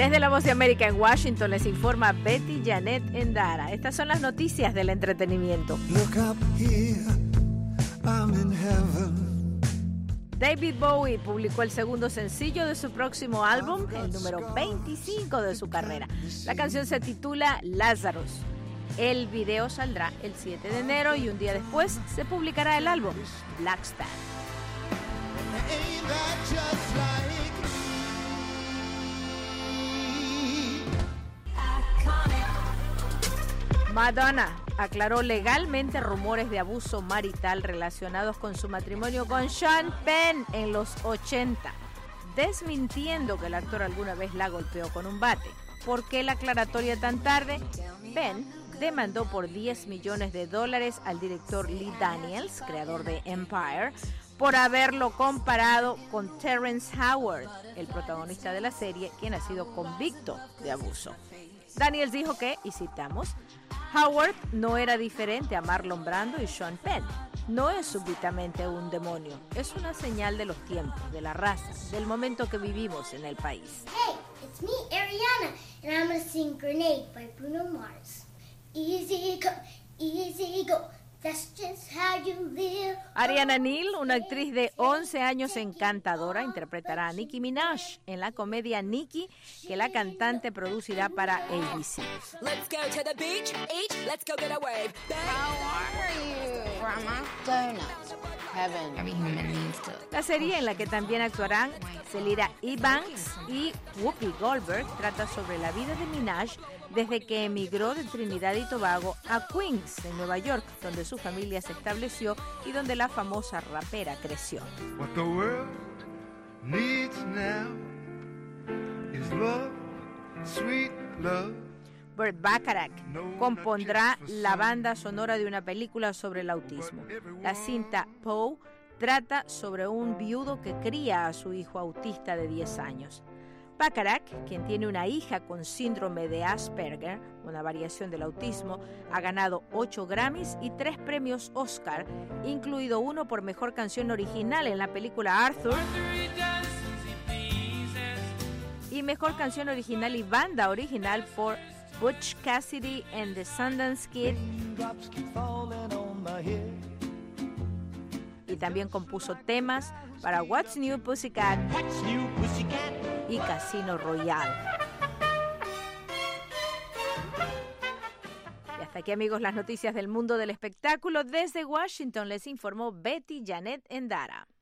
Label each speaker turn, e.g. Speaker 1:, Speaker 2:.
Speaker 1: Desde La Voz de América en Washington les informa Betty Janet Endara. Estas son las noticias del entretenimiento.
Speaker 2: Look up here, I'm in heaven.
Speaker 1: David Bowie publicó el segundo sencillo de su próximo álbum, el número 25 de su carrera. La canción se titula Lazarus. El video saldrá el 7 de enero y un día después se publicará el álbum Black Star.
Speaker 2: Ain't that just like me?
Speaker 1: Madonna aclaró legalmente rumores de abuso marital relacionados con su matrimonio con Sean Penn en los 80, desmintiendo que el actor alguna vez la golpeó con un bate. ¿Por qué la aclaratoria tan tarde? Penn demandó por $10 millones al director Lee Daniels, creador de Empire, por haberlo comparado con Terrence Howard, el protagonista de la serie, quien ha sido convicto de abuso. Daniels dijo que, y citamos, Howard no era diferente a Marlon Brando y Sean Penn. No es súbitamente un demonio, es una señal de los tiempos, de la raza, del momento que vivimos en el país.
Speaker 3: Hey, it's me, Ariana, and I'm gonna sing Grenade by Bruno Mars. Easy go, that's just how you live.
Speaker 1: Ariana Neal, una actriz de 11 años encantadora, interpretará a Nicki Minaj en la comedia Nicki, que la cantante producirá para ABC.
Speaker 4: Let's go to the beach, let's go get a wave.
Speaker 5: How are you? Grandma? Donuts. Heaven. Every human needs to.
Speaker 1: La serie, en la que también actuarán Celira Banks y Whoopi Goldberg, trata sobre la vida de Minaj desde que emigró de Trinidad y Tobago a Queens, en Nueva York, donde su familia se estableció y donde la famosa rapera creció.
Speaker 2: What the world needs now is love, sweet love.
Speaker 1: Burt Bacharach compondrá la banda sonora de una película sobre el autismo. La cinta Poe trata sobre un viudo que cría a su hijo autista de 10 años. Bacharach, quien tiene una hija con síndrome de Asperger, una variación del autismo, ha ganado 8 Grammys y 3 premios Oscar, incluido uno por mejor canción original en la película Arthur y mejor canción original y banda original por Butch Cassidy and the Sundance Kid,
Speaker 2: Drops keep falling on my head.
Speaker 1: y también compuso temas para What's New Pussycat
Speaker 2: What's new, pussycat?
Speaker 1: y Casino Royale. Y hasta aquí, amigos, las noticias del mundo del espectáculo. Desde Washington les informó Betty Janet Endara.